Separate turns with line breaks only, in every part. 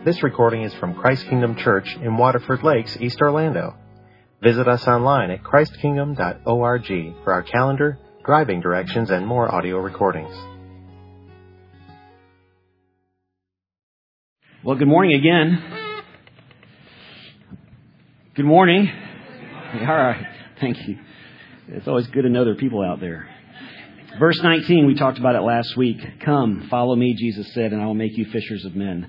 This recording is from Christ Kingdom Church in Waterford Lakes, East Orlando. Visit us online at christkingdom.org for our calendar, driving directions, and more audio recordings.
Well, good morning again. Good morning. All right. Thank you. It's always good to know there are people out there. Verse 19, we talked about it last week. Come, follow me, Jesus said, and I will make you fishers of men.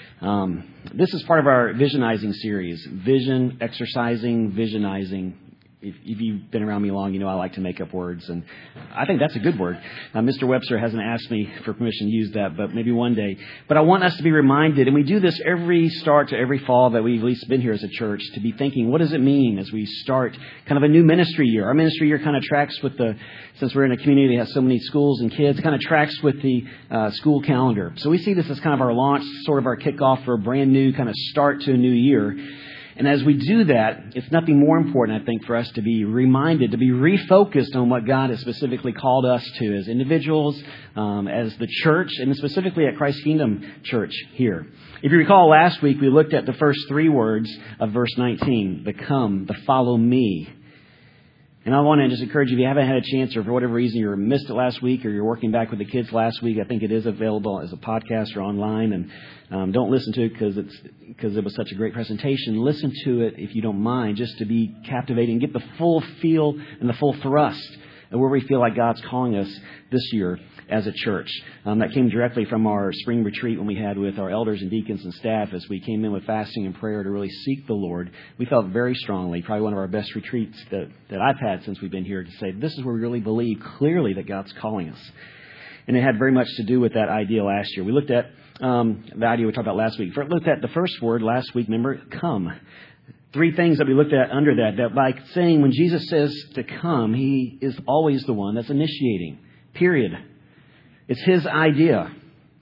This is part of our visionizing series. Vision, exercising, visionizing. If you've been around me long, you know I like to make up words, and I think that's a good word. Mr. Webster hasn't asked me for permission to use that, but maybe one day. But I want us to be reminded, and we do this every start to every fall that we've at least been here as a church, to be thinking, what does it mean as we start kind of a new ministry year? Our ministry year kind of tracks with since we're in a community that has so many schools and kids, kind of tracks with the school calendar. So we see this as kind of our launch, sort of our kickoff for a brand new kind of start to a new year. And as we do that, it's nothing more important, I think, for us to be reminded, to be refocused on what God has specifically called us to as individuals, as the church, and specifically at Christ Kingdom Church here. If you recall, last week we looked at the first three words of verse 19, the come, the follow me. And I want to just encourage you, if you haven't had a chance or for whatever reason you missed it last week or you're working back with the kids last week, I think it is available as a podcast or online. And don't listen to it because it was such a great presentation. Listen to it if you don't mind, just to be captivating, get the full feel and the full thrust of where we feel like God's calling us this year as a church. That came directly from our spring retreat when we had with our elders and deacons and staff as we came in with fasting and prayer to really seek the Lord. We felt very strongly, probably one of our best retreats that I've had since we've been here, to say this is where we really believe clearly that God's calling us. And it had very much to do with that idea last year. We looked at the idea we talked about last week. We looked at the first word last week, remember, come. Three things that we looked at under that by saying when Jesus says to come, He is always the one that's initiating, period. It's His idea.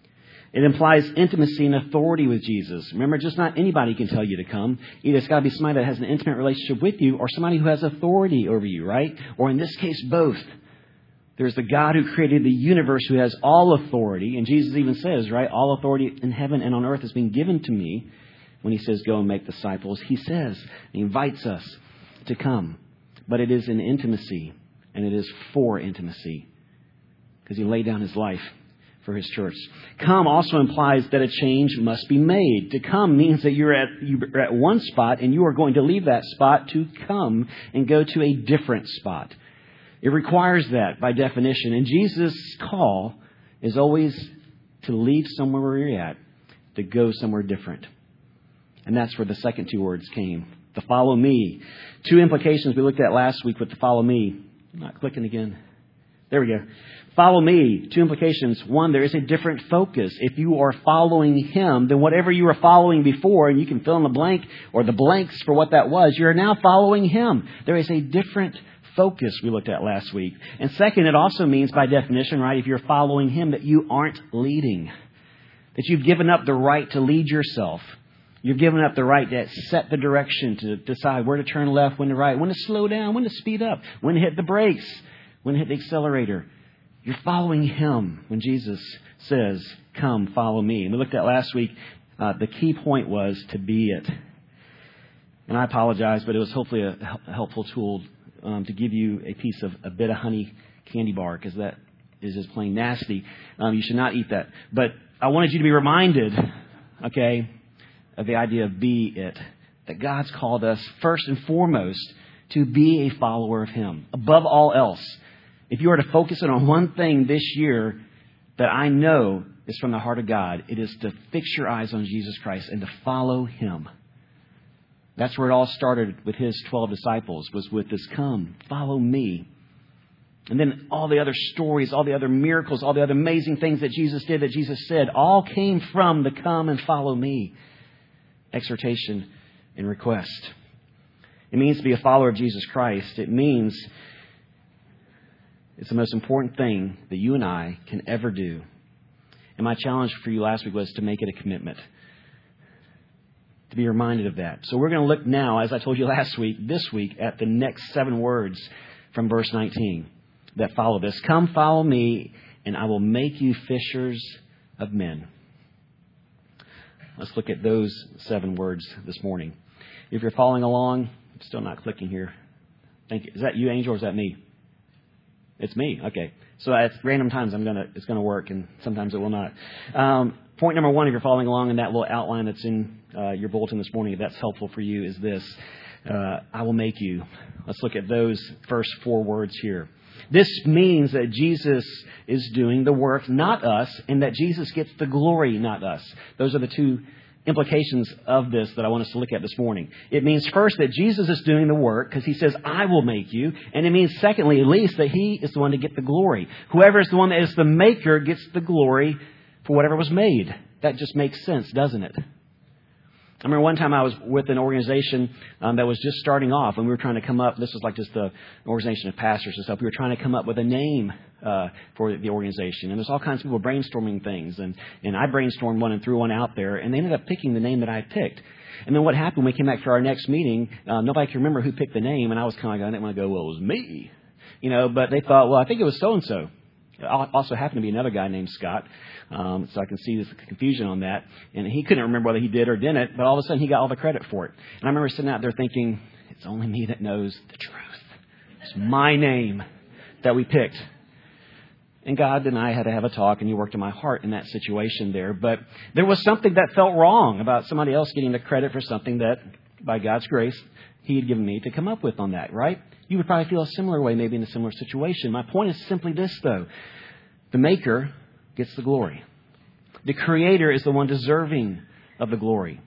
It implies intimacy and authority with Jesus. Remember, just not anybody can tell you to come. Either it's got to be somebody that has an intimate relationship with you or somebody who has authority over you, right? Or in this case, both. There's the God who created the universe who has all authority. And Jesus even says, right, all authority in heaven and on earth has been given to me. When He says, go and make disciples, He says, He invites us to come. But it is in intimacy, and it is for intimacy, because He laid down His life for His church. Come also implies that a change must be made. To come means that you're at one spot, and you are going to leave that spot to come and go to a different spot. It requires that by definition. And Jesus' call is always to leave somewhere where you're at, to go somewhere different. And that's where the second two words came. The follow me. Two implications we looked at last week with the follow me. I'm not clicking again. There we go. Follow me. Two implications. One, there is a different focus. If you are following Him, then whatever you were following before, and you can fill in the blank or the blanks for what that was, you're now following Him. There is a different focus we looked at last week. And second, it also means by definition, right, if you're following Him, that you aren't leading. That you've given up the right to lead yourself. You've given up the right to set the direction, to decide where to turn left, when to right, when to slow down, when to speed up, when to hit the brakes, when to hit the accelerator. You're following Him when Jesus says, come, follow me. And we looked at last week, the key point was to be it. And I apologize, but it was hopefully a helpful tool to give you a bit of honey candy bar, because that is just plain nasty. You should not eat that. But I wanted you to be reminded, okay, of the idea of be it. That God's called us first and foremost to be a follower of Him. Above all else, if you are to focus in on one thing this year that I know is from the heart of God, it is to fix your eyes on Jesus Christ and to follow Him. That's where it all started with His 12 disciples, was with this come, follow me. And then all the other stories, all the other miracles, all the other amazing things that Jesus did, that Jesus said, all came from the come and follow me exhortation and request. It means to be a follower of Jesus Christ. It means it's the most important thing that you and I can ever do. And my challenge for you last week was to make it a commitment. To be reminded of that. So we're going to look now, as I told you last week, this week, at the next 7 words from verse 19 that follow this. Come, follow me, and I will make you fishers of men. Let's look at those 7 words this morning. If you're following along, I'm still not clicking here. Thank you. Is that you, Angel, or is that me? It's me. Okay. So at random times it's gonna work, and sometimes it will not. Point number 1, if you're following along in that little outline that's in your bulletin this morning, if that's helpful for you, is this. I will make you. Let's look at those first 4 words here. This means that Jesus is doing the work, not us, and that Jesus gets the glory, not us. Those are the 2 implications of this that I want us to look at this morning. It means first that Jesus is doing the work because he says, I will make you. And it means secondly, at least, that he is the one to get the glory. Whoever is the one that is the maker gets the glory for whatever was made. That just makes sense, doesn't it? I remember one time I was with an organization that was just starting off, and we were trying to come up, this was like just an organization of pastors and stuff, we were trying to come up with a name for the organization. And there's all kinds of people brainstorming things, and I brainstormed one and threw one out there, and they ended up picking the name that I picked. And then what happened when we came back for our next meeting, nobody could remember who picked the name, and I was kind of like, I didn't want to go, well, it was me. But they thought, well, I think it was so-and-so. It also happened to be another guy named Scott, so I can see this confusion on that. And he couldn't remember whether he did or didn't, but all of a sudden he got all the credit for it. And I remember sitting out there thinking, it's only me that knows the truth. It's my name that we picked. And God and I had to have a talk, and he worked in my heart in that situation there. But there was something that felt wrong about somebody else getting the credit for something that, by God's grace, he had given me to come up with on that, right? You would probably feel a similar way, maybe in a similar situation. My point is simply this, though. The maker gets the glory. The creator is the one deserving of the glory.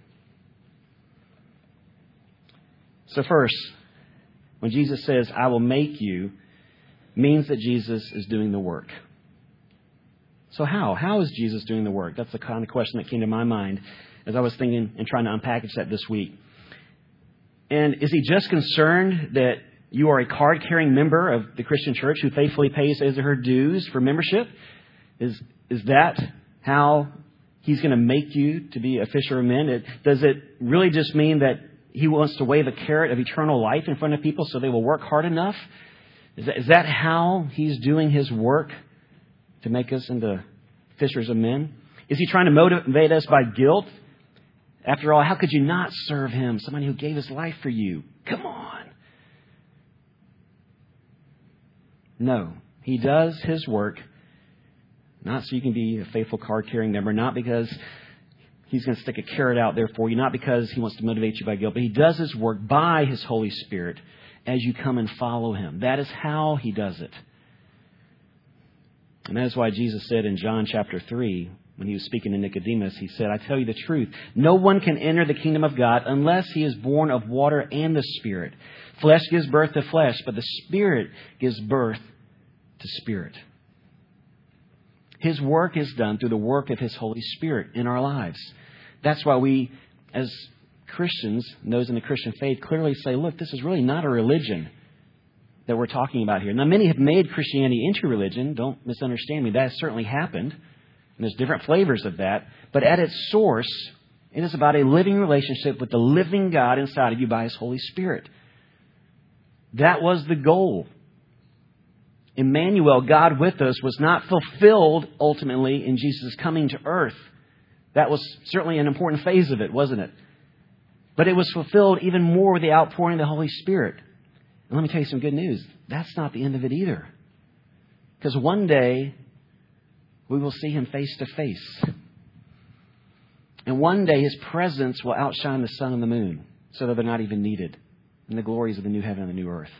So first, when Jesus says, I will make you, means that Jesus is doing the work. So how? How is Jesus doing the work? That's the kind of question that came to my mind as I was thinking and trying to unpackage that this week. And is he just concerned that you are a card-carrying member of the Christian church who faithfully pays his or her dues for membership? Is that how he's going to make you to be a fisher of men? Does it really just mean that he wants to wave a carrot of eternal life in front of people so they will work hard enough? Is that how he's doing his work to make us into fishers of men? Is he trying to motivate us by guilt? After all, how could you not serve him, somebody who gave his life for you? Come on. No, he does his work not so you can be a faithful card-carrying member, not because he's going to stick a carrot out there for you, not because he wants to motivate you by guilt, but he does his work by his Holy Spirit as you come and follow him. That is how he does it. And that is why Jesus said in John chapter 3, when he was speaking to Nicodemus, he said, I tell you the truth, no one can enter the kingdom of God unless he is born of water and the Spirit. Flesh gives birth to flesh, but the Spirit gives birth to spirit. His work is done through the work of his Holy Spirit in our lives. That's why we, as Christians, those in the Christian faith, clearly say, look, this is really not a religion that we're talking about here. Now, many have made Christianity into religion. Don't misunderstand me. That has certainly happened. And there's different flavors of that. But at its source, it is about a living relationship with the living God inside of you by his Holy Spirit. That was the goal. Emmanuel, God with us, was not fulfilled ultimately in Jesus' coming to earth. That was certainly an important phase of it, wasn't it? But it was fulfilled even more with the outpouring of the Holy Spirit. And let me tell you some good news. That's not the end of it either. Because one day, we will see him face to face. And one day, his presence will outshine the sun and the moon, so that they're not even needed in the glories of the new heaven and the new earth.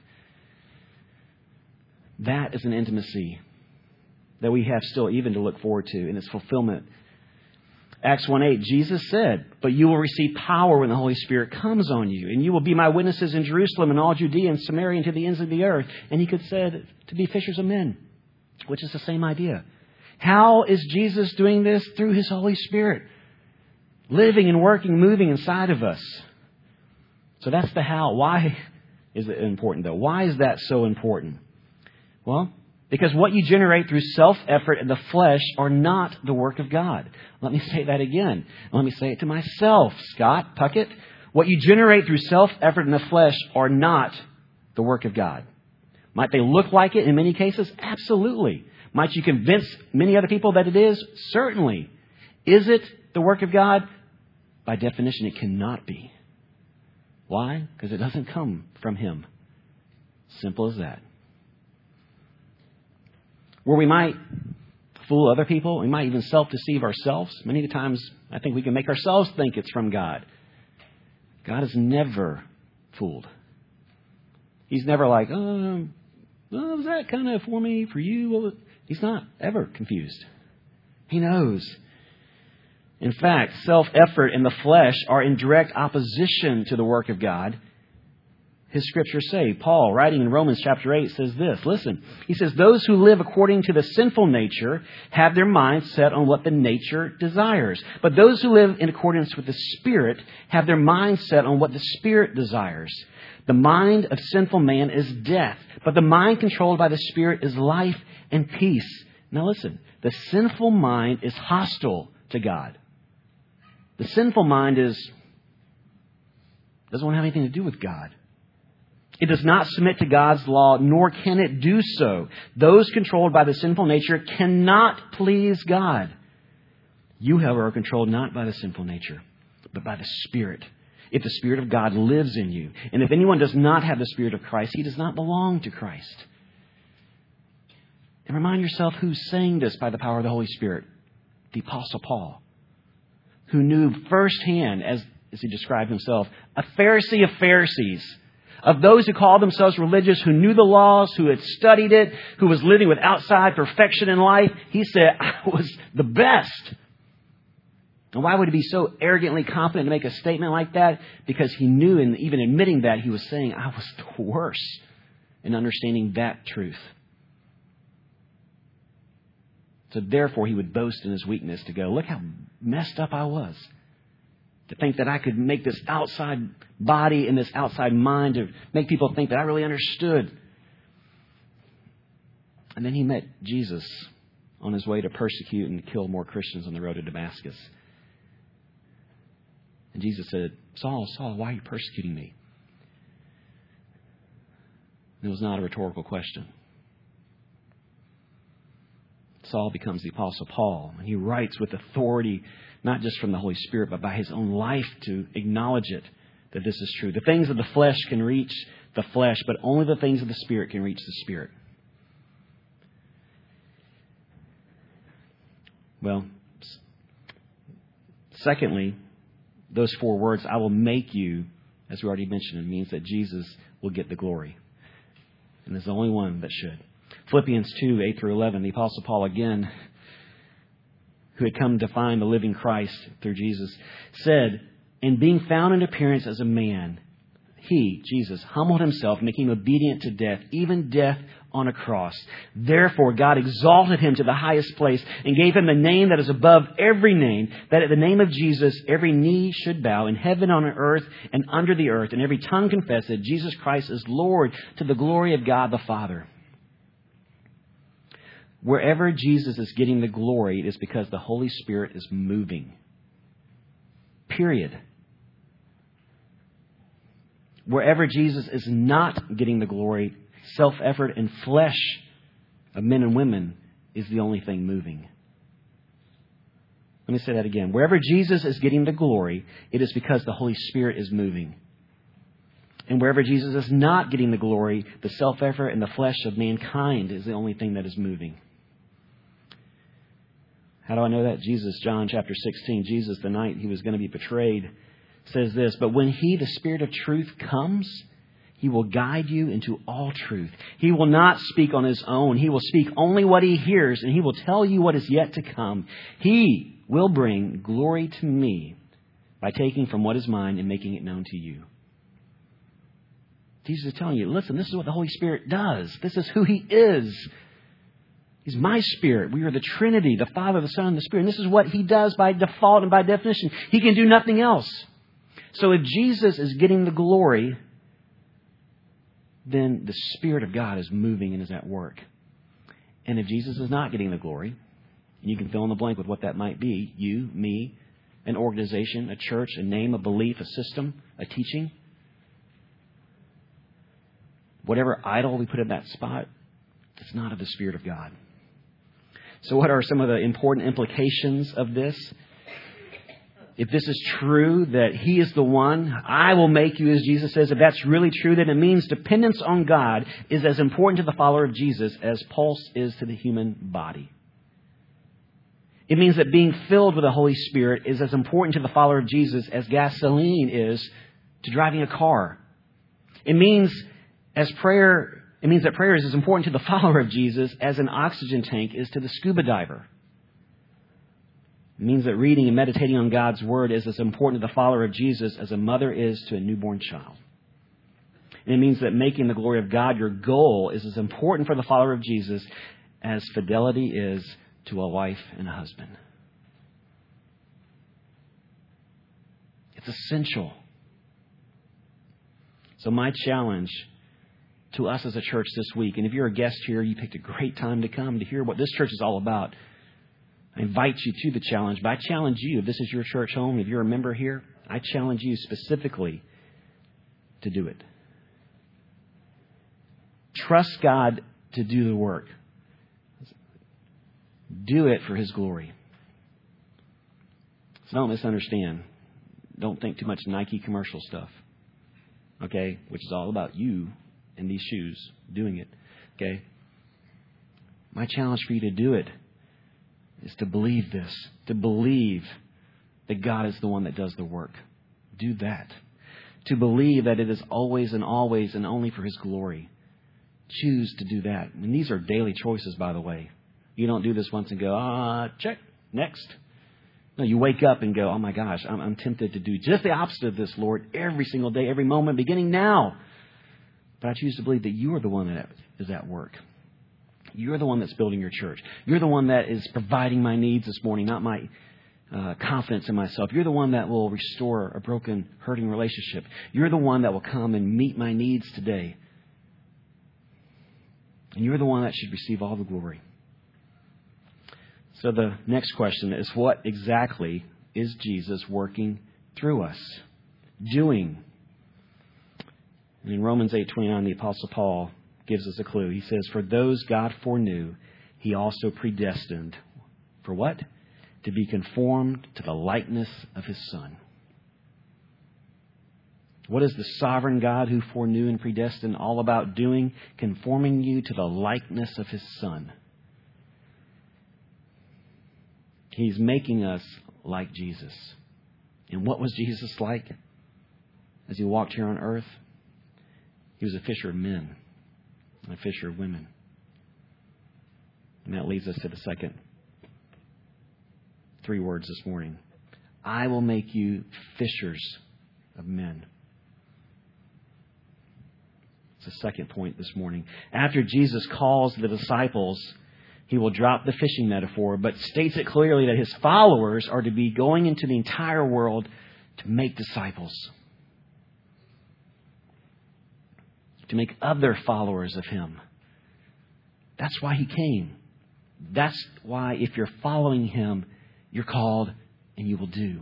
That is an intimacy that we have still even to look forward to in its fulfillment. Acts 1:8, Jesus said, but you will receive power when the Holy Spirit comes on you, and you will be my witnesses in Jerusalem and all Judea and Samaria and to the ends of the earth. And he could say to be fishers of men, which is the same idea. How is Jesus doing this? Through his Holy Spirit, living and working, moving inside of us. So that's the how. Why is it important, though? Why is that so important? Well, because what you generate through self-effort in the flesh are not the work of God. Let me say that again. Let me say it to myself, Scott Puckett. What you generate through self-effort in the flesh are not the work of God. Might they look like it in many cases? Absolutely. Might you convince many other people that it is? Certainly. Is it the work of God? by definition, it cannot be. Why? Because it doesn't come from Him. Simple as that. Where we might fool other people, we might even self-deceive ourselves. Many times, I think we can make ourselves think it's from God. God is never fooled. He's never like, was that kind of for me, for you? He's not ever confused. He knows. In fact, self-effort and the flesh are in direct opposition to the work of God. His scriptures say, Paul, writing in Romans chapter 8, says this. Listen, he says, those who live according to the sinful nature have their minds set on what the nature desires. But those who live in accordance with the Spirit have their minds set on what the Spirit desires. The mind of sinful man is death, but the mind controlled by the Spirit is life and peace. Now listen, the sinful mind is hostile to God. The sinful mind doesn't want to have anything to do with God. It does not submit to God's law, nor can it do so. Those controlled by the sinful nature cannot please God. You, however, are controlled not by the sinful nature, but by the Spirit. If the Spirit of God lives in you. And if anyone does not have the Spirit of Christ, he does not belong to Christ. And remind yourself who's saying this by the power of the Holy Spirit. The Apostle Paul, who knew firsthand, as he described himself, a Pharisee of Pharisees, of those who called themselves religious, who knew the laws, who had studied it, who was living with outside perfection in life. He said, I was the best. And why would he be so arrogantly confident to make a statement like that? Because he knew, and even admitting that, he was saying, I was the worst in understanding that truth. So therefore, he would boast in his weakness to go, look how messed up I was. To think that I could make this outside body and this outside mind to make people think that I really understood. And then he met Jesus on his way to persecute and kill more Christians on the road to Damascus. And Jesus said, Saul, Saul, why are you persecuting me? And it was not a rhetorical question. Saul becomes the Apostle Paul, and he writes with authority, not just from the Holy Spirit, but by his own life to acknowledge it, that this is true. The things of the flesh can reach the flesh, but only the things of the Spirit can reach the Spirit. Well, secondly, those four words, I will make you, as we already mentioned, it means that Jesus will get the glory. And there's the only one that should. Philippians 2, 8 through 11, the Apostle Paul again, who had come to find the living Christ through Jesus, said, in being found in appearance as a man, he, Jesus, humbled himself, making obedient to death, even death on a cross. Therefore, God exalted him to the highest place and gave him the name that is above every name, that at the name of Jesus every knee should bow in heaven, on earth, and under the earth, and every tongue confess that Jesus Christ is Lord, to the glory of God the Father. Wherever Jesus is getting the glory, it is because the Holy Spirit is moving. Period. Wherever Jesus is not getting the glory, self-effort and flesh of men and women is the only thing moving. Let me say that again. Wherever Jesus is getting the glory, it is because the Holy Spirit is moving. And wherever Jesus is not getting the glory, the self-effort and the flesh of mankind is the only thing that is moving. How do I know that? Jesus, John chapter 16, Jesus, the night he was going to be betrayed, says this, but when he, the Spirit of truth, comes, he will guide you into all truth. He will not speak on his own. He will speak only what he hears, and he will tell you what is yet to come. He will bring glory to me by taking from what is mine and making it known to you. Jesus is telling you, listen, this is what the Holy Spirit does. This is who he is. He's my Spirit. We are the Trinity, the Father, the Son, and the Spirit. And this is what he does by default and by definition. He can do nothing else. So if Jesus is getting the glory, then the Spirit of God is moving and is at work. And if Jesus is not getting the glory, and you can fill in the blank with what that might be, you, me, an organization, a church, a name, a belief, a system, a teaching, whatever idol we put in that spot, it's not of the Spirit of God. So what are some of the important implications of this? if this is true, that He is the one, I will make you, as Jesus says, if that's really true, then it means dependence on God is as important to the follower of Jesus as pulse is to the human body. It means that being filled with the Holy Spirit is as important to the follower of Jesus as gasoline is to driving a car. It means that prayer is as important to the follower of Jesus as an oxygen tank is to the scuba diver. It means that reading and meditating on God's Word is as important to the follower of Jesus as a mother is to a newborn child. And it means that making the glory of God your goal is as important for the follower of Jesus as fidelity is to a wife and a husband. It's essential. So my challenge to us as a church this week, and if you're a guest here, you picked a great time to come to hear what this church is all about. I invite you to the challenge, but I challenge you, if this is your church home, if you're a member here, I challenge you specifically to do it. Trust God to do the work. Do it for His glory. So don't misunderstand. Don't think too much Nike commercial stuff. Okay? Which is all about you in these shoes doing it. Okay? My challenge for you to do it is to believe this. To believe that God is the one that does the work. Do that. To believe that it is always and always and only for His glory. Choose to do that. And these are daily choices, by the way. You don't do this once and go, check, next. No, you wake up and go, oh my gosh, I'm tempted to do just the opposite of this, Lord, every single day, every moment, beginning now. But I choose to believe that you are the one that is at work. You're the one that's building your church. You're the one that is providing my needs this morning, not my confidence in myself. You're the one that will restore a broken, hurting relationship. You're the one that will come and meet my needs today. And you're the one that should receive all the glory. So the next question is, what exactly is Jesus working through us, doing? And in Romans 8:29, the Apostle Paul gives us a clue. He says, for those God foreknew, He also predestined. For what? To be conformed to the likeness of His Son. What is the sovereign God who foreknew and predestined all about doing? Conforming you to the likeness of His Son. He's making us like Jesus. And what was Jesus like as He walked here on earth? He was a fisher of men and a fisher of women. And that leads us to the second 3 words this morning. I will make you fishers of men. It's the second point this morning. After Jesus calls the disciples, He will drop the fishing metaphor, but states it clearly that His followers are to be going into the entire world to make disciples. To make other followers of Him. That's why He came. That's why if you're following Him, you're called and you will do.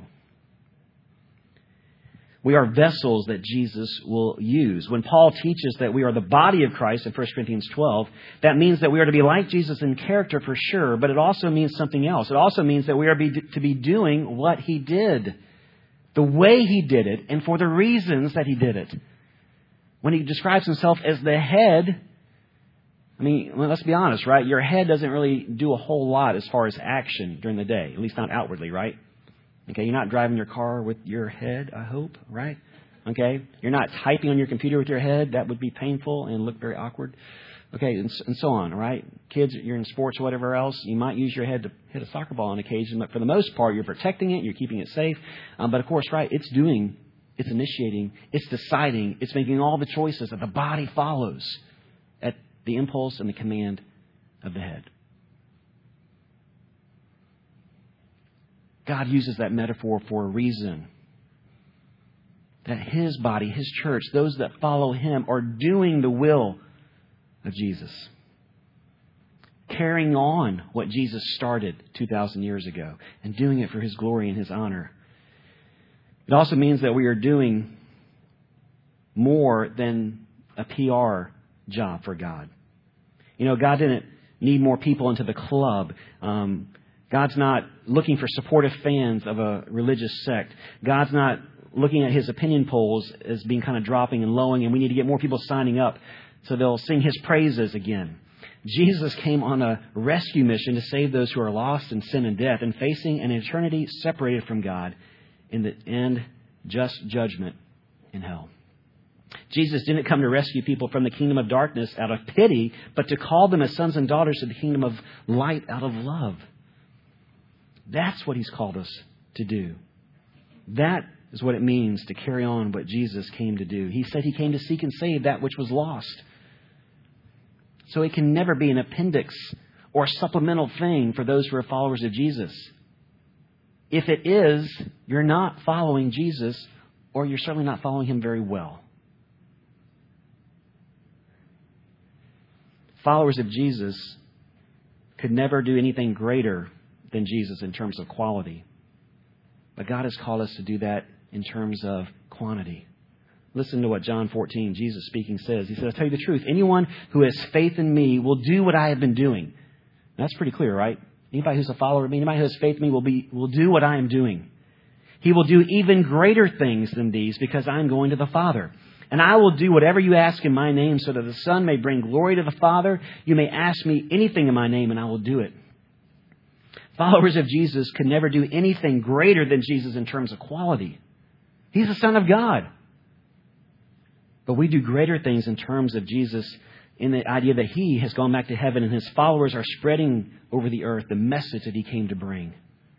We are vessels that Jesus will use. When Paul teaches that we are the body of Christ in 1 Corinthians 12, that means that we are to be like Jesus in character for sure, but it also means something else. It also means that we are to be doing what He did, the way He did it, and for the reasons that He did it. When He describes Himself as the head, I mean, let's be honest, right? Your head doesn't really do a whole lot as far as action during the day, at least not outwardly, right? Okay, you're not driving your car with your head, I hope, right? Okay, you're not typing on your computer with your head. That would be painful and look very awkward. Okay, and so on, right? Kids, you're in sports or whatever else, you might use your head to hit a soccer ball on occasion, but for the most part, you're protecting it, you're keeping it safe. But of course, right, it's initiating, it's deciding, it's making all the choices that the body follows at the impulse and the command of the head. God uses that metaphor for a reason. That His body, His church, those that follow Him are doing the will of Jesus. Carrying on what Jesus started 2,000 years ago and doing it for His glory and His honor. It also means that we are doing more than a PR job for God. You know, God didn't need more people into the club God's not looking for supportive fans of a religious sect. God's not looking at His opinion polls as being kind of dropping and lowing, and we need to get more people signing up so they'll sing His praises again. Jesus came on a rescue mission to save those who are lost in sin and death and facing an eternity separated from God in the end just judgment in hell. Jesus didn't come to rescue people from the kingdom of darkness out of pity, but to call them as sons and daughters to the kingdom of light out of love. That's what He's called us to do. That is what it means to carry on what Jesus came to do. He said He came to seek and save that which was lost. So it can never be an appendix or a supplemental thing for those who are followers of Jesus. If it is, you're not following Jesus, or you're certainly not following Him very well. Followers of Jesus could never do anything greater than Jesus in terms of quality. But God has called us to do that in terms of quantity. Listen to what John 14, Jesus speaking, says. He says, "I tell you the truth, anyone who has faith in me will do what I have been doing." That's pretty clear, right? Anybody who's a follower of me, anybody who has faith in me will do what I am doing. He will do even greater things than these because I am going to the Father. And I will do whatever you ask in my name so that the Son may bring glory to the Father. You may ask me anything in my name and I will do it. Followers of Jesus could never do anything greater than Jesus in terms of quality. He's the Son of God. But we do greater things in terms of Jesus in the idea that He has gone back to heaven and His followers are spreading over the earth the message that He came to bring.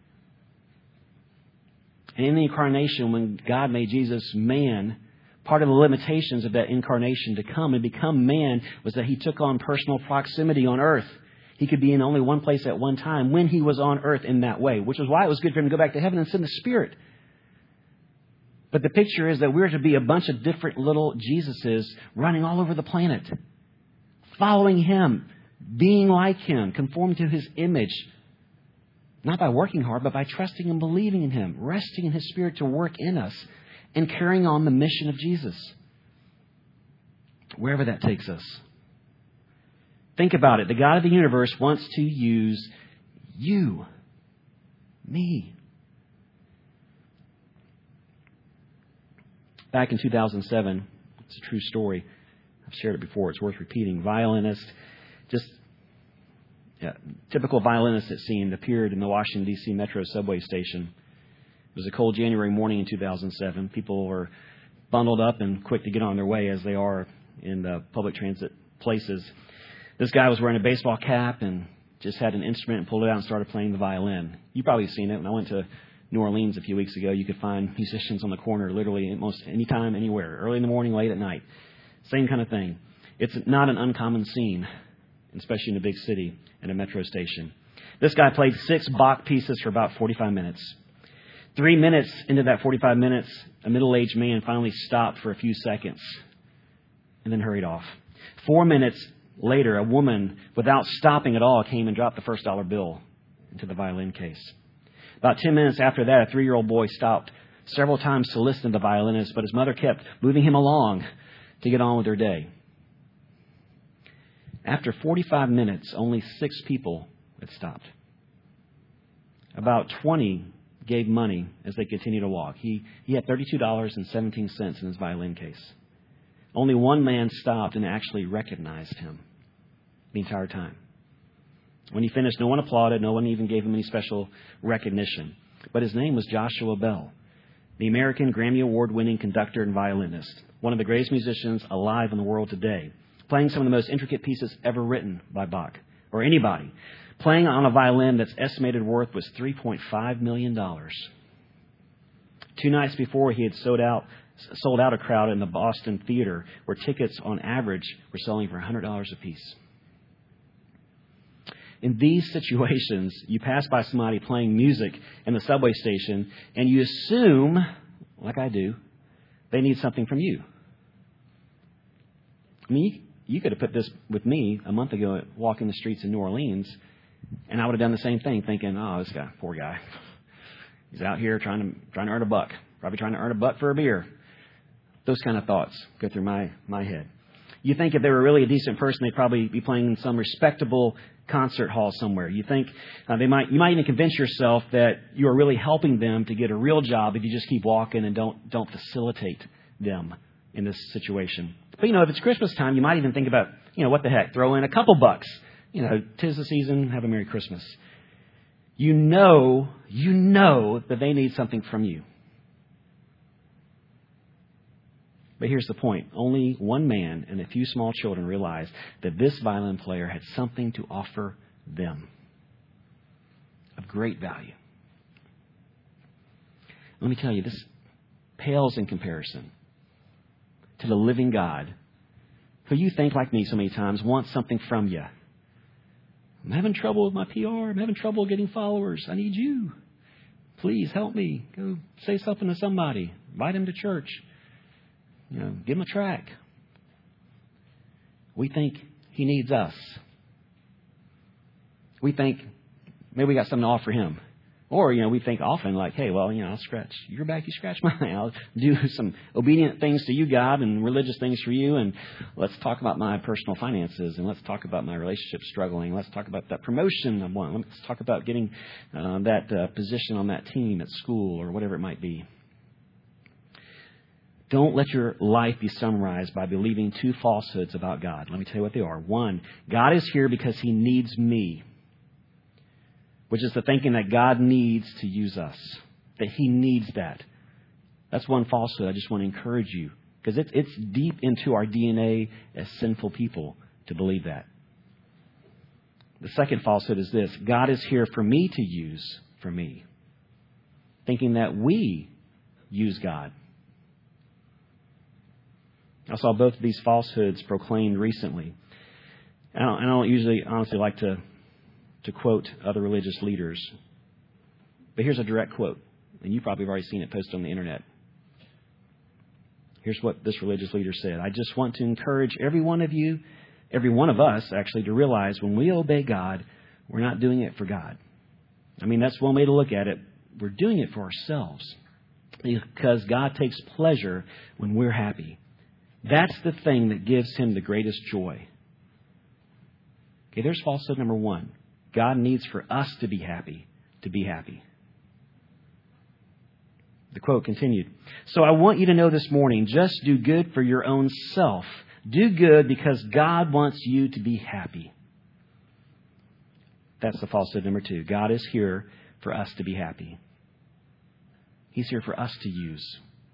And in the incarnation, when God made Jesus man, part of the limitations of that incarnation to come and become man was that He took on personal proximity on earth. He could be in only one place at one time when He was on earth in that way, which is why it was good for Him to go back to heaven and send the Spirit. But the picture is that we're to be a bunch of different little Jesuses running all over the planet, following Him, being like Him, conforming to His image, not by working hard, but by trusting and believing in Him, resting in His Spirit to work in us, and carrying on the mission of Jesus, wherever that takes us. Think about it. The God of the universe wants to use you, me. Back in 2007, it's a true story. I've shared it before. It's worth repeating. Typical violinist, it seemed, appeared in the Washington, D.C. Metro subway station. It was a cold January morning in 2007. People were bundled up and quick to get on their way as they are in the public transit places. This guy was wearing a baseball cap and just had an instrument and pulled it out and started playing the violin. You've probably seen it. When I went to New Orleans a few weeks ago, you could find musicians on the corner literally almost any time, anywhere, early in the morning, late at night. Same kind of thing. It's not an uncommon scene, especially in a big city and a metro station. This guy played 6 Bach pieces for about 45 minutes. 3 minutes into that 45 minutes, a middle-aged man finally stopped for a few seconds and then hurried off. 4 minutes later, a woman, without stopping at all, came and dropped the first dollar bill into the violin case. About 10 minutes after that, a 3-year-old boy stopped several times to listen to the violinist, but his mother kept moving him along to get on with her day. After 45 minutes, only 6 people had stopped. About 20 gave money as they continued to walk. He had $32.17 in his violin case. Only one man stopped and actually recognized him the entire time. When he finished, no one applauded. No one even gave him any special recognition. But his name was Joshua Bell, the American Grammy Award-winning conductor and violinist, one of the greatest musicians alive in the world today, playing some of the most intricate pieces ever written by Bach or anybody, playing on a violin that's estimated worth was $3.5 million. 2 nights before, he had sold out a crowd in the Boston Theater where tickets on average were selling for $100 a piece. In these situations, you pass by somebody playing music in the subway station and you assume, like I do, they need something from you. I mean, you could have put this with me a month ago walking the streets in New Orleans, and I would have done the same thing, thinking, oh, this guy, poor guy. He's out here trying to earn a buck, probably trying to earn a buck for a beer. Those kind of thoughts go through my head. You think if they were really a decent person, they'd probably be playing in some respectable concert hall somewhere. You think you might even convince yourself that you are really helping them to get a real job if you just keep walking and don't facilitate them in this situation. But, if it's Christmas time, you might even think about, what the heck, throw in a couple bucks. 'Tis the season, have a Merry Christmas. You know that they need something from you. But here's the point. Only one man and a few small children realized that this violin player had something to offer them of great value. Let me tell you, this pales in comparison to the living God, who you think, like me so many times, wants something from you. I'm having trouble with my PR. I'm having trouble getting followers. I need you. Please help me. Go say something to somebody. Invite them to church. Give him a track. We think he needs us. We think maybe we got something to offer him. Or, we think often like, hey, well, I'll scratch your back, you scratch mine. I'll do some obedient things to you, God, and religious things for you. And let's talk about my personal finances. And let's talk about my relationship struggling. Let's talk about that promotion I want. Let's talk about getting that position on that team at school or whatever it might be. Don't let your life be summarized by believing two falsehoods about God. Let me tell you what they are. One, God is here because he needs me, which is the thinking that God needs to use us, that he needs that. That's one falsehood. I just want to encourage you, because it's deep into our DNA as sinful people to believe that. The second falsehood is this: God is here for me to use for me, thinking that we use God. I saw both of these falsehoods proclaimed recently. I don't usually honestly like to quote other religious leaders. But here's a direct quote, and you probably have already seen it posted on the internet. Here's what this religious leader said: I just want to encourage every one of you, every one of us actually, to realize when we obey God, we're not doing it for God. That's one way to look at it. We're doing it for ourselves, because God takes pleasure when we're happy. That's the thing that gives him the greatest joy. Okay, there's falsehood number one. God needs for us to be happy, to be happy. The quote continued. So I want you to know this morning, just do good for your own self. Do good because God wants you to be happy. That's the falsehood number two. God is here for us to be happy. He's here for us to use.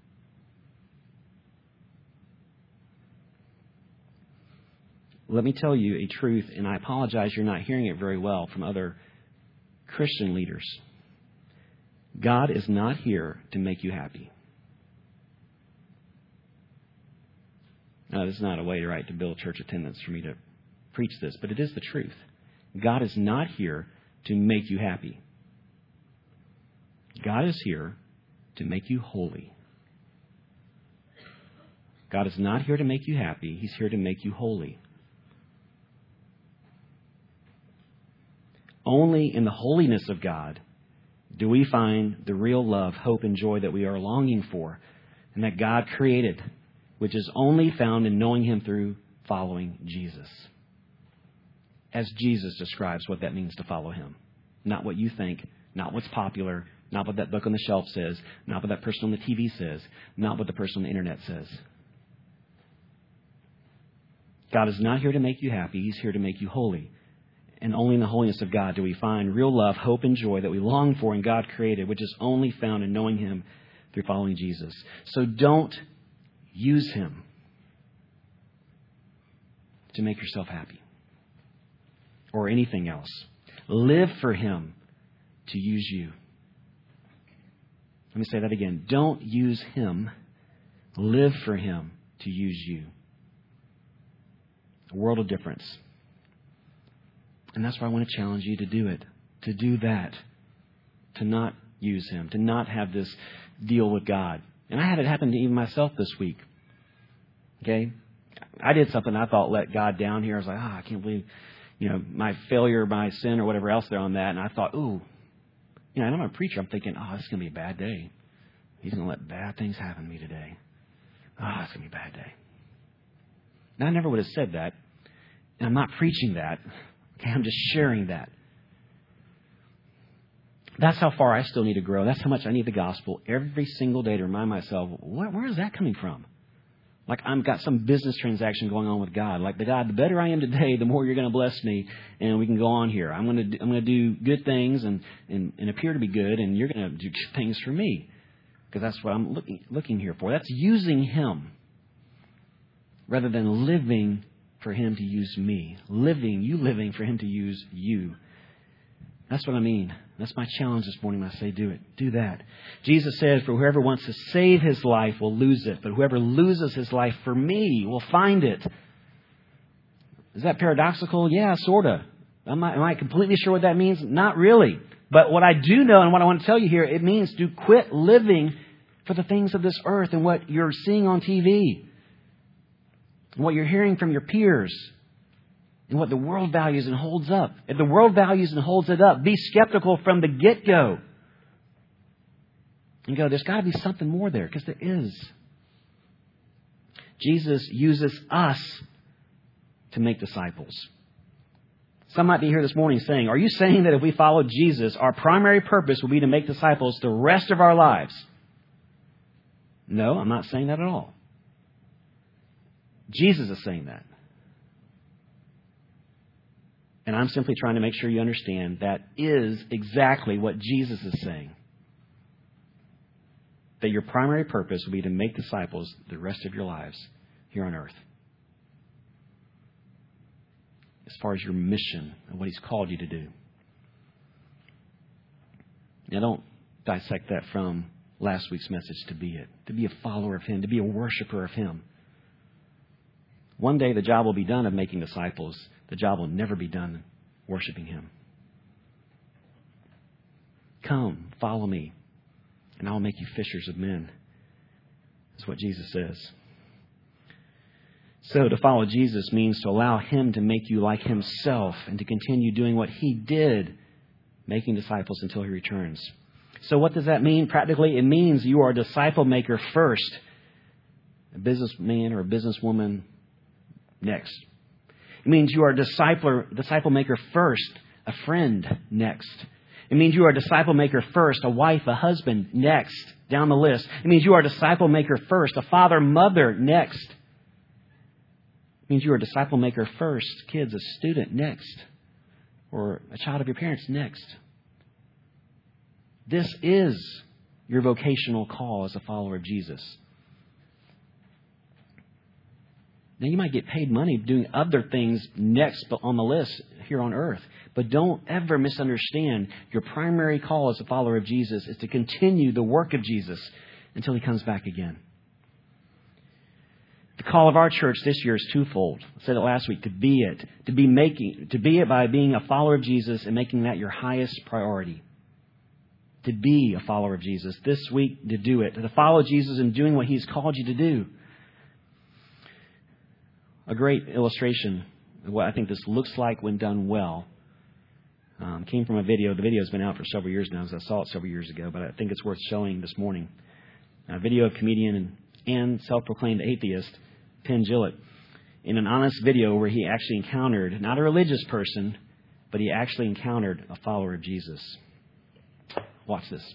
Let me tell you a truth, and I apologize you're not hearing it very well from other Christian leaders. God is not here to make you happy. Now, this is not a way, to build church attendance for me to preach this, but it is the truth. God is not here to make you happy. God is here to make you holy. God is not here to make you happy. He's here to make you holy. Only in the holiness of God do we find the real love, hope, and joy that we are longing for and that God created, which is only found in knowing him through following Jesus. As Jesus describes what that means to follow him. Not what you think, not what's popular, not what that book on the shelf says, not what that person on the TV says, not what the person on the internet says. God is not here to make you happy. He's here to make you holy. And only in the holiness of God do we find real love, hope, and joy that we long for and God created, which is only found in knowing him through following Jesus. So don't use him to make yourself happy or anything else. Live for him to use you. Let me say that again. Don't use him. Live for him to use you. A world of difference. And that's why I want to challenge you to do it. To do that. To not use him. To not have this deal with God. And I had it happen to even myself this week. Okay? I did something I thought let God down here. I was like, I can't believe, my failure, my sin, or whatever else there on that. And I thought, and I'm a preacher. I'm thinking, this is going to be a bad day. He's going to let bad things happen to me today. It's going to be a bad day. Now, I never would have said that. And I'm not preaching that. Okay, I'm just sharing that. That's how far I still need to grow. That's how much I need the gospel every single day to remind myself, where is that coming from? Like I've got some business transaction going on with God. Like, God, the better I am today, the more you're going to bless me, and we can go on here. I'm going to do good things and appear to be good, and you're going to do good things for me, because that's what I'm looking here for. That's using Him rather than living for Him to use me. Living for Him to use you. That's what I mean. That's my challenge this morning when I say do it. Do that. Jesus says, for whoever wants to save his life will lose it, but whoever loses his life for me will find it. Is that paradoxical? Yeah, sort of. Am I completely sure what that means? Not really. But what I do know and what I want to tell you here, it means to quit living for the things of this earth and what you're seeing on TV and what you're hearing from your peers. And what the world values and holds up. If the world values and holds it up, be skeptical from the get-go. And go, there's got to be something more there, because there is. Jesus uses us to make disciples. Some might be here this morning saying, are you saying that if we follow Jesus, our primary purpose will be to make disciples the rest of our lives? No, I'm not saying that at all. Jesus is saying that. And I'm simply trying to make sure you understand that is exactly what Jesus is saying. That your primary purpose will be to make disciples the rest of your lives here on earth. As far as your mission and what He's called you to do. Now don't dissect that from last week's message to be it. To be a follower of Him. To be a worshiper of Him. One day the job will be done of making disciples. The job will never be done worshiping Him. Come, follow me, and I'll make you fishers of men. That's what Jesus says. So to follow Jesus means to allow Him to make you like Himself and to continue doing what He did, making disciples until He returns. So what does that mean practically? It means you are a disciple maker first. A businessman or a businesswoman next. It means you are a disciple maker first, a friend next. It means you are a disciple maker first, a wife, a husband next, down the list. It means you are a disciple maker first, a father, mother next. It means you are a disciple maker first, kids, a student next, or a child of your parents next. This is your vocational call as a follower of Jesus. Now, you might get paid money doing other things next on the list here on earth. But don't ever misunderstand. Your primary call as a follower of Jesus is to continue the work of Jesus until He comes back again. The call of our church this year is twofold. I said it last week, to be it. To be it by being a follower of Jesus and making that your highest priority. To be a follower of Jesus. This week, to do it. To follow Jesus and doing what He's called you to do. A great illustration of what I think this looks like when done well came from a video. The video has been out for several years now, as I saw it several years ago, but I think it's worth showing this morning. A video of comedian and self-proclaimed atheist Penn Jillette in an honest video where he actually encountered, not a religious person, but he actually encountered a follower of Jesus. Watch this.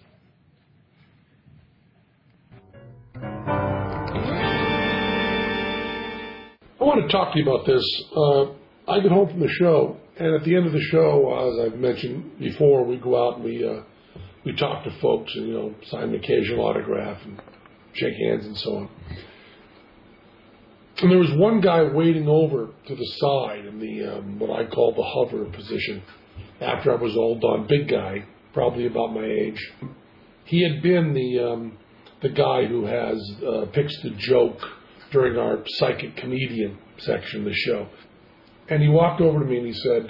I want to talk to you about this. I get home from the show, and at the end of the show, as I've mentioned before, we go out and we talk to folks and sign an occasional autograph and shake hands and so on. And there was one guy waiting over to the side in the what I call the hover position. After I was all done, big guy, probably about my age. He had been the guy who picks the joke during our psychic comedian section of the show. And he walked over to me and he said,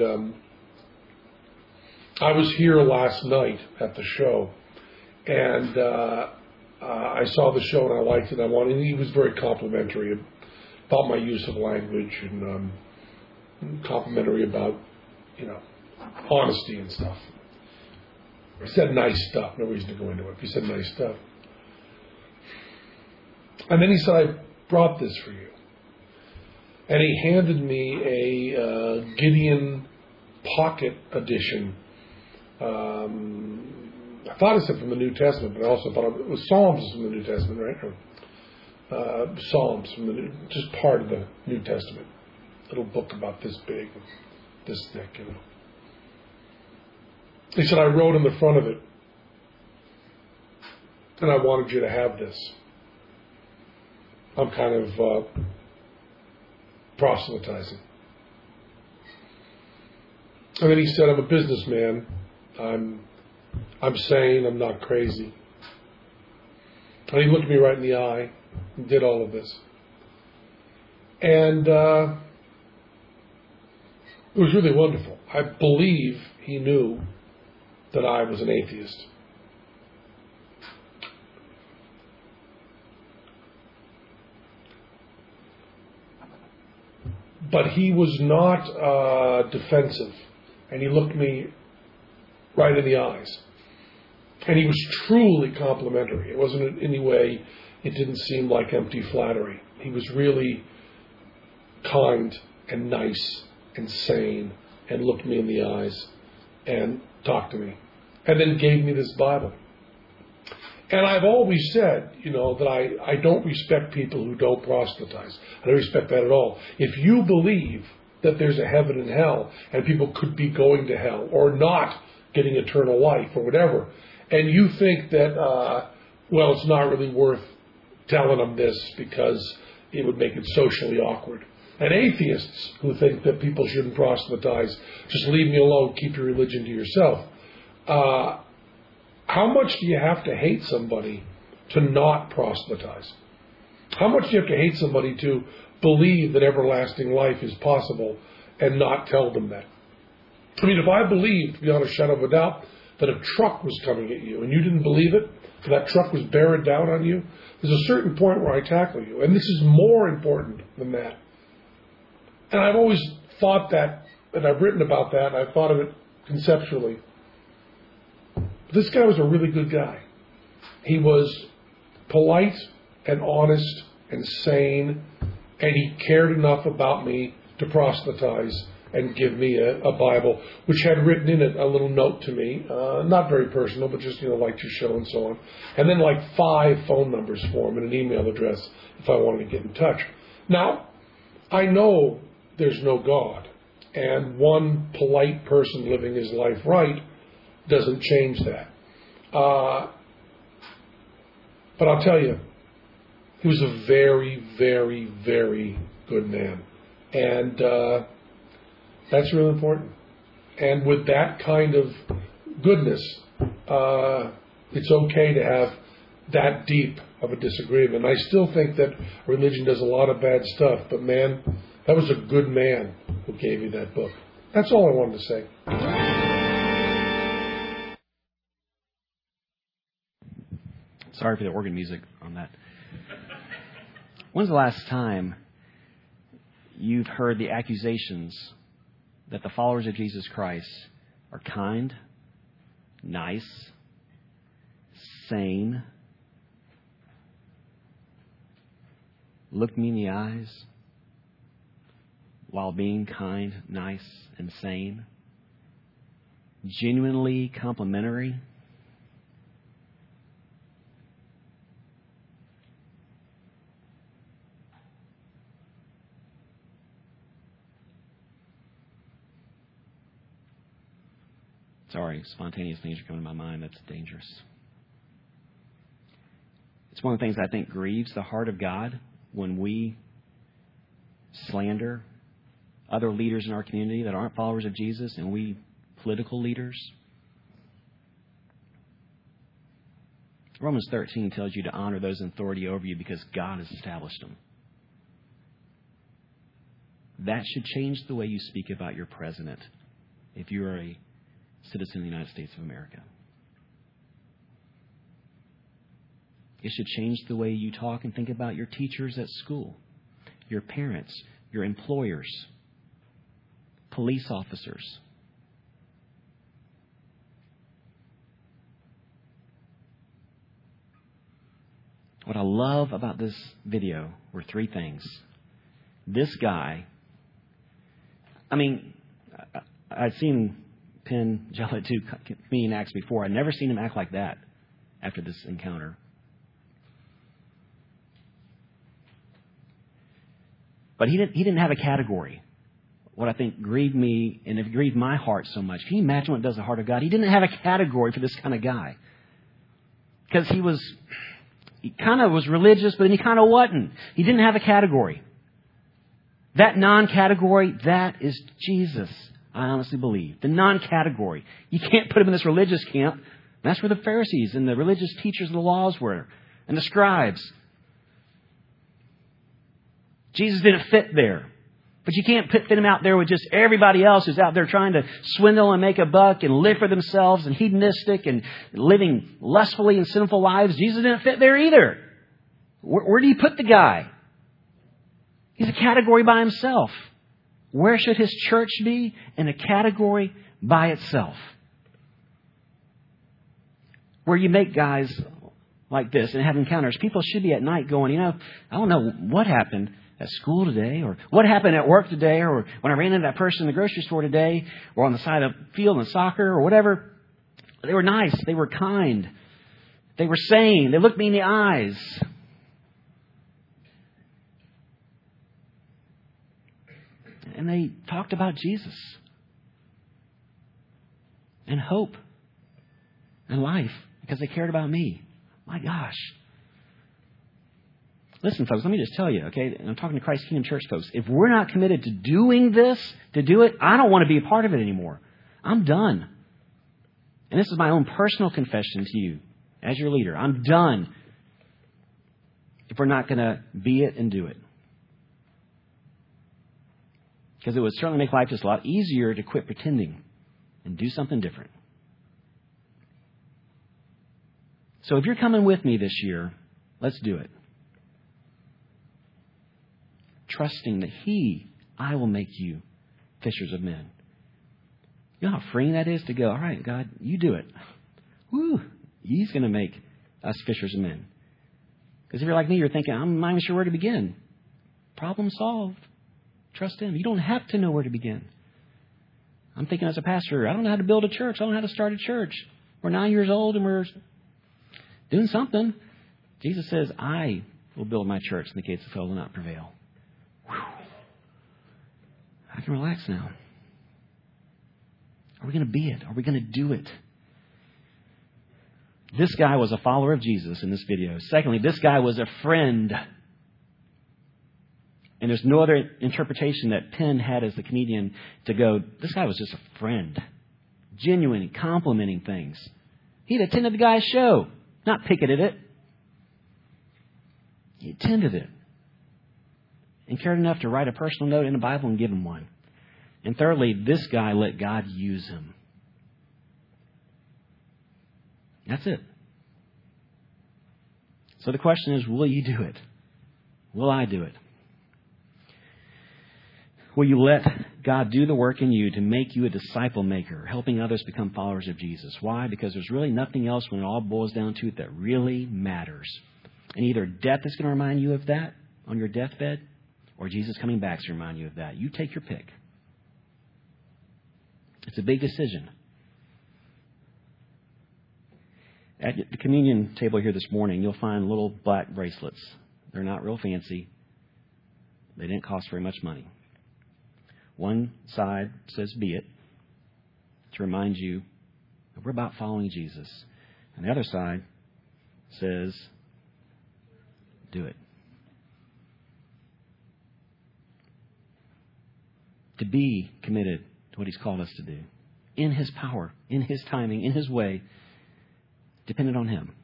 I was here last night at the show, and I saw the show and I liked it. And he was very complimentary about my use of language and complimentary about, honesty and stuff. He said nice stuff. No reason to go into it. He said nice stuff. And then he said, I brought this for you. and he handed me a Gideon Pocket Edition. I thought it said from the New Testament, but I also thought it was Psalms from the New Testament, right? Psalms from the just part of the New Testament. Little book about this big, this thick, you know. He said, I wrote in the front of it, and I wanted you to have this. I'm kind of proselytizing. And then he said, I'm a businessman. I'm sane. I'm not crazy. And he looked me right in the eye and did all of this. And it was really wonderful. I believe he knew that I was an atheist. But he was not defensive. And he looked me right in the eyes. And he was truly complimentary. It wasn't in any way, it didn't seem like empty flattery. He was really kind and nice and sane and looked me in the eyes and talked to me. And then gave me this Bible. And I've always said, that I don't respect people who don't proselytize. I don't respect that at all. If you believe that there's a heaven and hell and people could be going to hell or not getting eternal life or whatever, and you think that, it's not really worth telling them this because it would make it socially awkward. And atheists who think that people shouldn't proselytize, just leave me alone, keep your religion to yourself. How much do you have to hate somebody to not proselytize? How much do you have to hate somebody to believe that everlasting life is possible and not tell them that? I mean, if I believed, beyond a shadow of a doubt, that a truck was coming at you and you didn't believe it, that truck was bearing down on you, there's a certain point where I tackle you. And this is more important than that. And I've always thought that, and I've written about that, and I've thought of it conceptually. But this guy was a really good guy. He was polite and honest and sane, and he cared enough about me to proselytize and give me a Bible, which had written in it a little note to me, not very personal, but just, like to show and so on. And then 5 phone numbers for him and an email address if I wanted to get in touch. Now, I know there's no God, and one polite person living his life right doesn't change that. But I'll tell you, he was a very, very, very good man. And that's really important. And with that kind of goodness, it's okay to have that deep of a disagreement. I still think that religion does a lot of bad stuff, but man, that was a good man who gave you that book. That's all I wanted to say.
Sorry for the organ music on that. When's the last time you've heard the accusations that the followers of Jesus Christ are kind, nice, sane, look me in the eyes while being kind, nice, and sane, genuinely complimentary? Sorry, spontaneous things are coming to my mind. That's dangerous. It's one of the things I think grieves the heart of God when we slander other leaders in our community that aren't followers of Jesus, and we political leaders. Romans 13 tells you to honor those in authority over you because God has established them. That should change the way you speak about your president if you are a citizen of the United States of America. It should change the way you talk and think about your teachers at school, your parents, your employers, police officers. What I love about this video were 3 things. this guy, I mean, I'd seen Penn Jillette do comedian acts before. I'd never seen him act like that after this encounter. But he didn't have a category. What I think grieved me and it grieved my heart so much. Can you imagine what it does the heart of God? He didn't have a category for this kind of guy. Because he kind of was religious, but then he kind of wasn't. He didn't have a category. That non-category, that is Jesus, I honestly believe. The non-category. You can't put him in this religious camp. That's where the Pharisees and the religious teachers of the laws were, and the scribes. Jesus didn't fit there. But you can't fit him out there with just everybody else who's out there trying to swindle and make a buck and live for themselves and hedonistic and living lustfully and sinful lives. Jesus didn't fit there either. Where do you put the guy? He's a category by himself. Where should his church be? In a category by itself. Where you make guys like this and have encounters. People should be at night going, I don't know what happened at school today, or what happened at work today, or when I ran into that person in the grocery store today, or on the side of the field in soccer, or whatever. They were nice. They were kind. They were sane. They looked me in the eyes. And they talked about Jesus and hope and life because they cared about me. My gosh. Listen, folks, let me just tell you, okay? I'm talking to Christ Kingdom Church folks. If we're not committed to doing this, to do it, I don't want to be a part of it anymore. I'm done. And this is my own personal confession to you as your leader. I'm done if we're not going to be it and do it. Because it would certainly make life just a lot easier to quit pretending and do something different. So if you're coming with me this year, let's do it. Trusting that I will make you fishers of men. You know how freeing that is to go, all right, God, you do it. Woo, He's going to make us fishers of men. Because if you're like me, you're thinking, I'm not even sure where to begin. Problem solved. Trust Him. You don't have to know where to begin. I'm thinking as a pastor, I don't know how to build a church. I don't know how to start a church. We're 9 years old and we're doing something. Jesus says, I will build my church and the gates of hell will not prevail. Whew. I can relax now. Are we going to be it? Are we going to do it? This guy was a follower of Jesus in this video. Secondly, this guy was a friend. And there's no other interpretation that Penn had as the comedian to go, this guy was just a friend. Genuine, complimenting things. He'd attended the guy's show, not picketed it. He attended it. And cared enough to write a personal note in the Bible and give him one. And thirdly, this guy let God use him. That's it. So the question is, will you do it? Will I do it? Will you let God do the work in you to make you a disciple maker, helping others become followers of Jesus? Why? Because there's really nothing else when it all boils down to it that really matters. And either death is going to remind you of that on your deathbed, or Jesus coming back to remind you of that. You take your pick. It's a big decision. At the communion table here this morning, you'll find little black bracelets. They're not real fancy. They didn't cost very much money. One side says, be it, to remind you that we're about following Jesus. And the other side says, do it. To be committed to what He's called us to do. In His power, in His timing, in His way, dependent on Him.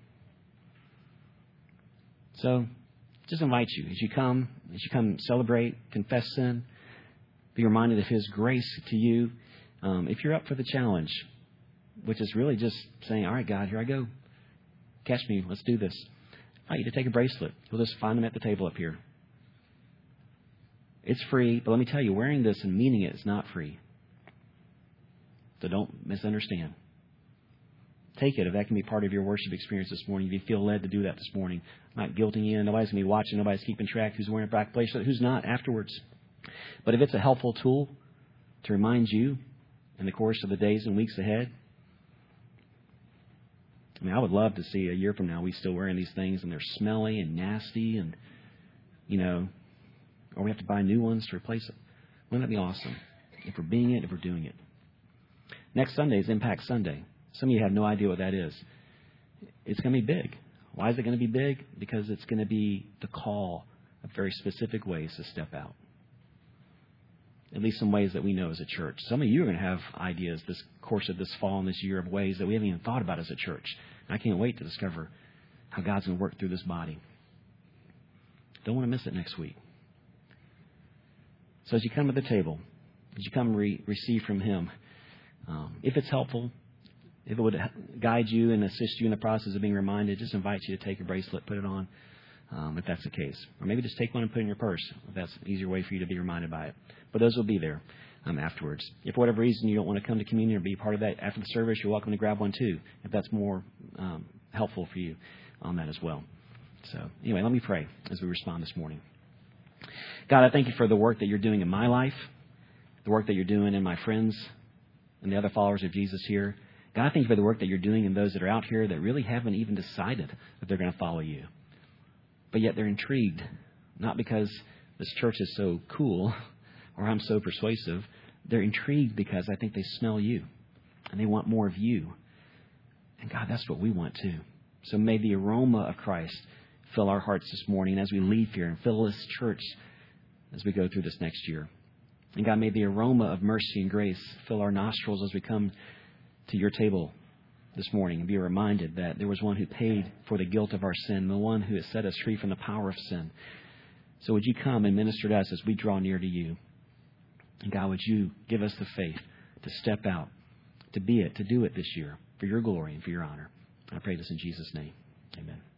So, just invite you, as you come celebrate, confess sin, be reminded of His grace to you. If you're up for the challenge, which is really just saying, all right, God, here I go. Catch me. Let's do this. I invite you to take a bracelet. You'll just find them at the table up here. It's free, but let me tell you, wearing this and meaning it is not free. So don't misunderstand. take it. If that can be part of your worship experience this morning, if you feel led to do that this morning, I'm not guilting you. Nobody's going to be watching. Nobody's keeping track who's wearing a black bracelet, who's not afterwards. But if it's a helpful tool to remind you in the course of the days and weeks ahead, I mean, I would love to see a year from now we still wearing these things and they're smelly and nasty and, or we have to buy new ones to replace them. Wouldn't that be awesome if we're being it, if we're doing it? Next Sunday is Impact Sunday. Some of you have no idea what that is. It's going to be big. Why is it going to be big? Because it's going to be the call of very specific ways to step out. At least some ways that we know as a church. Some of you are going to have ideas this course of this fall and this year of ways that we haven't even thought about as a church. And I can't wait to discover how God's going to work through this body. Don't want to miss it next week. So as you come to the table, as you come receive from Him, if it's helpful, if it would guide you and assist you in the process of being reminded, just invite you to take a bracelet, put it on, if that's the case. Or maybe just take one and put it in your purse, if that's an easier way for you to be reminded by it. But those will be there afterwards. If for whatever reason you don't want to come to communion or be part of that after the service, you're welcome to grab one too, if that's more helpful for you on that as well. So anyway, let me pray as we respond this morning. God, I thank you for the work that you're doing in my life, the work that you're doing in my friends and the other followers of Jesus here. God, I thank you for the work that you're doing in those that are out here that really haven't even decided that they're going to follow you. But yet they're intrigued, not because this church is so cool or I'm so persuasive. They're intrigued because I think they smell you and they want more of you. And God, that's what we want too. So may the aroma of Christ fill our hearts this morning as we leave here and fill this church as we go through this next year. And God, may the aroma of mercy and grace fill our nostrils as we come to your table this morning and be reminded that there was one who paid for the guilt of our sin, the one who has set us free from the power of sin. So would you come and minister to us as we draw near to you? And God, would you give us the faith to step out, to be it, to do it this year for your glory and for your honor. I pray this in Jesus' name. Amen.